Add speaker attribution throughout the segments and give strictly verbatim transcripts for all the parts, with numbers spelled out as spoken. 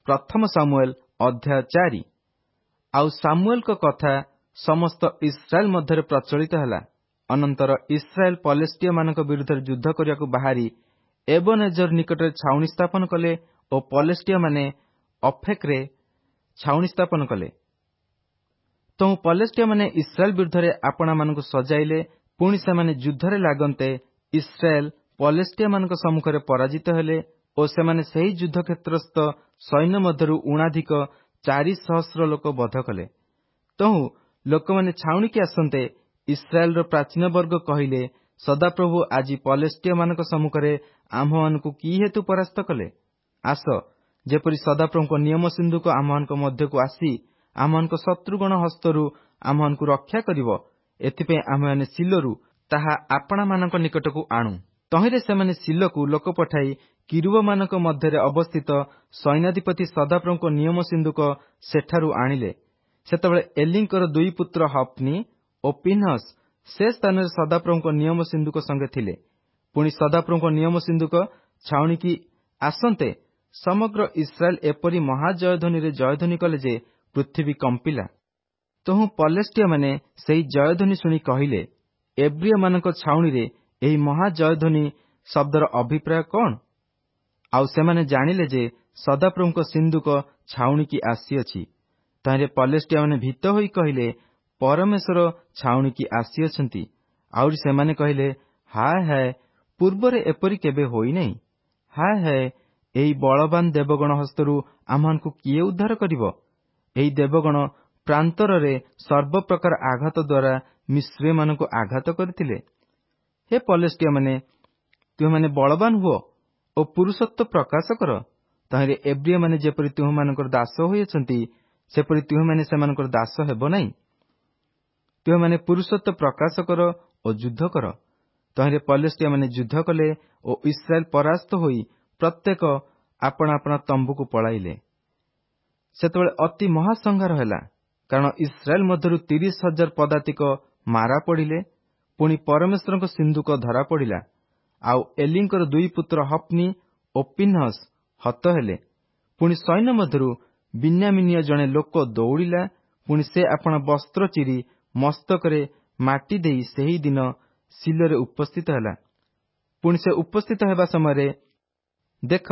Speaker 1: ପ୍ରଥମ ସାମୁଏଲ ଅଧ୍ୟାୟ ଚାରି। ଆଉ ସାମୁଏଲଙ୍କ କଥା ସମସ୍ତ ଇସ୍ରାଏଲ ମଧ୍ୟରେ ପ୍ରଚଳିତ ହେଲା। ଅନନ୍ତର ଇସ୍ରାଏଲ ପଲେଷ୍ଟିୟମାନଙ୍କ ବିରୁଦ୍ଧରେ ଯୁଦ୍ଧ କରିବାକୁ ବାହାରି ଏବନେଜର ନିକଟରେ ଛାଉଣି ସ୍ଥାପନ କଲେ ଓ ପଲେଷ୍ଟିୟମାନେ ଅଫେକରେ ଛାଉଣି ସ୍ଥାପନ କଲେ। ତେଣୁ ପଲେଷ୍ଟିୟମାନେ ଇସ୍ରାଏଲ ବିରୁଦ୍ଧରେ ଆପଣାମାନଙ୍କୁ ସଜାଇଲେ। ପୁଣି ସେମାନେ ଯୁଦ୍ଧରେ ଲାଗନ୍ତେ ଇସ୍ରାଏଲ ପଲେଷ୍ଟିୟମାନଙ୍କ ସମ୍ମୁଖରେ ପରାଜିତ ହେଲେ ଓ ସେମାନେ ସେହି ଯୁଦ୍ଧକ୍ଷେତ୍ରସ୍ଥ ସୈନ୍ୟ ମଧ୍ୟରୁ ଊଣାଧିକ ଚାରି ସହସ୍ର ଲୋକ ବଧ କଲେ। ତହୁଁ ଲୋକମାନେ ଛାଉଣିକି ଆସନ୍ତେ ଇସ୍ରାଏଲର ପ୍ରାଚୀନ ବର୍ଗ କହିଲେ, ସଦାପ୍ରଭୁ ଆଜି ପଲେଷ୍ଟିୟମାନଙ୍କ ସମ୍ମୁଖରେ ଆମ୍ଭମାନଙ୍କୁ କି ହେତୁ ପରାସ୍ତ କଲେ? ଆସ, ଯେପରି ସଦାପ୍ରଭୁଙ୍କ ନିୟମ ସିନ୍ଧୁକ ଆମ୍ଭମାନଙ୍କ ମଧ୍ୟକୁ ଆସି ଆମ୍ଭମାନଙ୍କ ଶତ୍ରୁଗଣ ହସ୍ତରୁ ଆମ୍ଭମାନଙ୍କୁ ରକ୍ଷା କରିବ, ଏଥିପାଇଁ ଆମ୍ଭେମାନେ ସିଲୋରୁ ତାହା ଆପଣାମାନଙ୍କ ନିକଟକୁ ଆଣୁ। ତହିଁରେ ସେମାନେ ସିଲୋକୁ ଲୋକ ପଠାଇ କିରୁବମାନଙ୍କ ମଧ୍ୟରେ ଅବସ୍ଥିତ ସୈନ୍ୟାଧିପତି ସଦାପ୍ରଭୁଙ୍କ ନିୟମ ସିନ୍ଧୁକ ସେଠାରୁ ଆଣିଲେ। ସେତେବେଳେ ଏଲିଙ୍କର ଦୁଇ ପୁତ୍ର ହଫନି ଓ ପିନହସ ସେ ସ୍ଥାନରେ ସଦାପ୍ରଭୁଙ୍କ ନିୟମ ସିନ୍ଧୁକ ସଙ୍ଗେ ଥିଲେ। ପୁଣି ସଦାପ୍ରଭୁଙ୍କ ନିୟମ ସିନ୍ଧୁକ ଛାଉଣିକି ଆସନ୍ତେ ସମଗ୍ର ଇସ୍ରାଏଲ ଏପରି ମହାଜୟଧ୍ୱନିରେ ଜୟଧ୍ୱନି କଲେ ଯେ ପୃଥିବୀ କମ୍ପିଲା। ତହୁଁ ପଲେଷ୍ଟିୟମାନେ ସେହି ଜୟଧ୍ୱନି ଶୁଣି କହିଲେ, ଏବ୍ରିୟମାନଙ୍କ ଛାଉଣିରେ ଏହି ମହାଜୟଧ୍ୱନି ଶବ୍ଦର ଅଭିପ୍ରାୟ କଣ? ଆଉ ସେମାନେ ଜାଣିଲେ ଯେ ସଦାପ୍ରଭୁଙ୍କ ସିନ୍ଧୁକ ଛାଉଣିକି ଆସିଅଛି। ତହିଁରେ ପଲେଷ୍ଟିୟମାନେ ଭୀତ ହୋଇ କହିଲେ, ପରମେଶ୍ୱର ଛାଉଣିକି ଆସିଅଛନ୍ତି। ଆହୁରି ସେମାନେ କହିଲେ, ହାୟ ହାୟ, ପୂର୍ବରେ ଏପରି କେବେ ହୋଇନାହିଁ। ହାୟ ହାୟ, ଏହି ବଳବାନ ଦେବଗଣ ହସ୍ତରୁ ଆମ୍ଭମାନଙ୍କୁ କିଏ ଉଦ୍ଧାର କରିବ? ଏହି ଦେବଗଣ ପ୍ରାନ୍ତରରେ ସର୍ବପ୍ରକାର ଆଘାତ ଦ୍ୱାରା ମିଶ୍ରମାନଙ୍କୁ ଆଘାତ କରିଥିଲେ। ହେ ପଲେଷ୍ଟିୟମାନେ, ତୁମେମାନେ ବଳବାନ ହୁଅ ଓ ପୁରୁଷତ୍ୱ ପ୍ରକାଶ କର। ତହିଁରେ ଏବ୍ରିୟମାନେ ଯେପରି ତୁମମାନଙ୍କର ଦାସ ହୋଇଅଛନ୍ତି, ସେପରି ତୁମେମାନେ ସେମାନଙ୍କର ଦାସ ହେବ ନାହିଁ। ତୁମେମାନେ ପୁରୁଷତ୍ୱ ପ୍ରକାଶ କର ଓ ଯୁଦ୍ଧ କର। ତହିଁରେ ପଲେଷ୍ଟିୟମାନେ ଯୁଦ୍ଧ କଲେ ଓ ଇସ୍ରାଏଲ ପରାସ୍ତ ହୋଇ ପ୍ରତ୍ୟେକ ଆପଣା ଆପଣା ତମ୍ବୁକୁ ପଳାଇଲେ। ସେତେବେଳେ ଅତି ମହାସଂହାର ହେଲା, କାରଣ ଇସ୍ରାଏଲ ମଧ୍ୟରୁ ତିରିଶ ହଜାର ପଦାତିକ ମାରା ପଡ଼ିଲେ। ପୁଣି ପରମେଶ୍ୱରଙ୍କ ସିନ୍ଧୁକ ଧରା ପଡ଼ିଲା। ଆଉ ଏଲିଙ୍କର ଦୁଇ ପୁତ୍ର ହଫନି ଓ ପିନହସ ହତ ହେଲେ। ପୁଣି ସୈନ୍ୟ ମଧ୍ୟରୁ ବିନ୍ୟାମିନୀୟ ଜଣେ ଲୋକ ଦୌଡ଼ିଲା। ପୁଣି ସେ ଆପଣା ବସ୍ତ୍ର ଚିରି ମସ୍ତକରେ ମାଟି ଦେଇ ସେହି ଦିନ ସିଲୋରେ ଉପସ୍ଥିତ ହେଲା। ପୁଣି ସେ ଉପସ୍ଥିତ ହେବା ସମୟରେ ଦେଖ,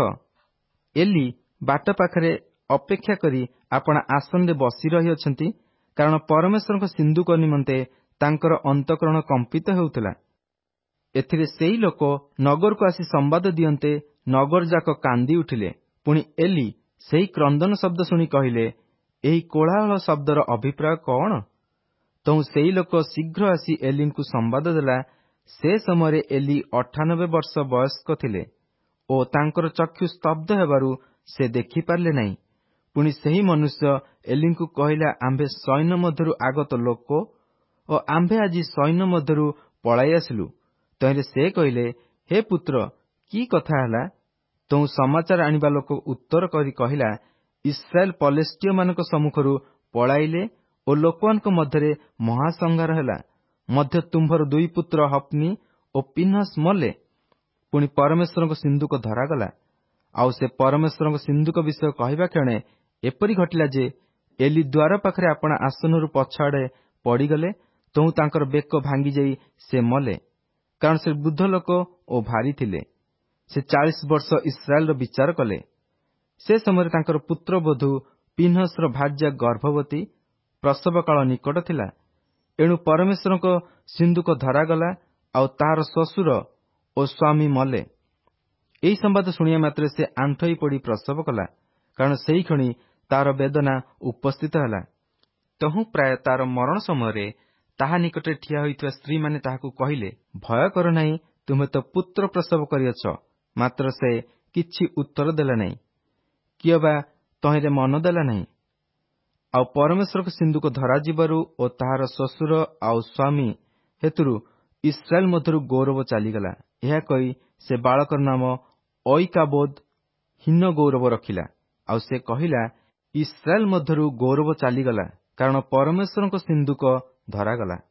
Speaker 1: ଏଲି ବାଟ ପାଖରେ ଅପେକ୍ଷା କରି ଆପଣା ଆସନରେ ବସି ରହିଅଛନ୍ତି, କାରଣ ପରମେଶ୍ୱରଙ୍କ ସିନ୍ଧୁକ ନିମନ୍ତେ ତାଙ୍କର ଅନ୍ତଃକରଣ କମ୍ପିତ ହେଉଥିଲା। ଏଥିରେ ସେହି ଲୋକ ନଗରକୁ ଆସି ସମ୍ବାଦ ଦିଅନ୍ତେ ନଗର ଯାକ କାନ୍ଦି ଉଠିଲେ। ପୁଣି ଏଲି ସେହି କ୍ରନ୍ଦନ ଶବ୍ଦ ଶୁଣି କହିଲେ, ଏହି କୋଳାହଳ ଶବ୍ଦର ଅଭିପ୍ରାୟ କଣ? ତହୁଁ ସେହି ଲୋକ ଶୀଘ୍ର ଆସି ଏଲିଙ୍କୁ ସମ୍ବାଦ ଦେଲା। ସେ ସମୟରେ ଏଲି ଅଠାନବେ ବର୍ଷ ବୟସ୍କ ଥିଲେ ଓ ତାଙ୍କର ଚକ୍ଷୁ ସ୍ତବ୍ଧ ହେବାରୁ ସେ ଦେଖିପାରିଲେ ନାହିଁ। ପୁଣି ସେହି ମନୁଷ୍ୟ ଏଲିଙ୍କୁ କହିଲା, ଆମ୍ଭେ ସୈନ୍ୟ ମଧ୍ୟରୁ ଆଗତ ଲୋକ ଓ ଆମ୍ଭେ ଆଜି ସୈନ୍ୟ ମଧ୍ୟରୁ ପଳାଇ ଆସିଲୁ। ତହିଁରେ ସେ କହିଲେ, ହେ ପୁତ୍ର, କି କଥା ହେଲା? ତହୁଁ ସମାଚାର ଆଣିବା ଲୋକ ଉତ୍ତର କରି କହିଲା, ଇସ୍ରାଏଲ ପଲେଷ୍ଟିୟମାନଙ୍କ ସମ୍ମୁଖରୁ ପଳାଇଲେ ଓ ଲୋକମାନଙ୍କ ମଧ୍ୟରେ ମହାସଂହାର ହେଲା। ମଧ୍ୟ ତୁମ୍ଭର ଦୁଇ ପୁତ୍ର ହଫନି ଓ ପିନହସ ମଲେ। ପୁଣି ପରମେଶ୍ୱରଙ୍କ ସିନ୍ଧୁକ ଧରାଗଲା। ଆଉ ସେ ପରମେଶ୍ୱରଙ୍କ ସିନ୍ଧୁକ ବିଷୟ କହିବା କ୍ଷଣେ ଏପରି ଘଟିଲା ଯେ ଏଲି ଦ୍ୱାର ପାଖରେ ଆପଣା ଆସନରୁ ପଛଆଡ଼େ ପଡ଼ିଗଲେ। ତହୁଁ ତାଙ୍କର ବେକ ଭାଙ୍ଗିଯାଇ ସେ ମଲେ, କାରଣ ସେ ବୃଦ୍ଧ ଲୋକ ଓ ଭାରି ଥିଲେ। ସେ ଚାଳିଶ ବର୍ଷ ଇସ୍ରାଏଲର ବିଚାର କଲେ। ସେ ସମୟରେ ତାଙ୍କର ପୁତ୍ରବଧୂ ପିନହସର ଭାର୍ଯ୍ୟା ଗର୍ଭବତୀ, ପ୍ରସବ କାଳ ନିକଟ ଥିଲା। ଏଣୁ ପରମେଶ୍ୱରଙ୍କ ସିନ୍ଧୁକ ଧରାଗଲା ଆଉ ତାହାର ଶ୍ୱଶୁର ଓ ସ୍ୱାମୀ ମଲେ। ଏହି ସମ୍ବାଦ ଶୁଣିବା ମାତ୍ରେ ସେ ଆଣ୍ଠୋଇ ପଡ଼ି ପ୍ରସବ କଲା, କାରଣ ସେହି କ୍ଷଣି ତାହାର ବେଦନା ଉପସ୍ଥିତ ହେଲା। ତହୁଁ ପ୍ରାୟ ତାର ମରଣ ସମୟରେ ତାହା ନିକଟରେ ଠିଆ ହୋଇଥିବା ସ୍ତ୍ରୀମାନେ ତାହାକୁ କହିଲେ, ଭୟ କର ନାହିଁ, ତୁମେ ତ ପୁତ୍ର ପ୍ରସବ କରିଅଛ। ମାତ୍ର ସେ କିଛି ଉତ୍ତର ଦେଲା ନାହିଁ, କିଏ ବା ତହିଁରେ ମନ ଦେଲା ନାହିଁ। ଆଉ ପରମେଶ୍ୱରଙ୍କ ସିନ୍ଧୁକ ଧରାଯିବାରୁ ଓ ତାହାର ଶ୍ୱଶୁର ଆଉ ସ୍ୱାମୀ ହେତୁରୁ ଇସ୍ରାଏଲ ମଧ୍ୟରୁ ଗୌରବ ଚାଲିଗଲା। ଏହା କହି ସେ ବାଳକର ନାମ ଅଇକାବୋଦ ହୀନ ଗୌରବ ରଖିଲା। ଆଉ ସେ କହିଲା, ଇସ୍ରାଏଲ ମଧ୍ୟରୁ ଗୌରବ ଚାଲିଗଲା, କାରଣ ପରମେଶ୍ୱରଙ୍କ ସିନ୍ଧୁକ ଧରାଗଲା।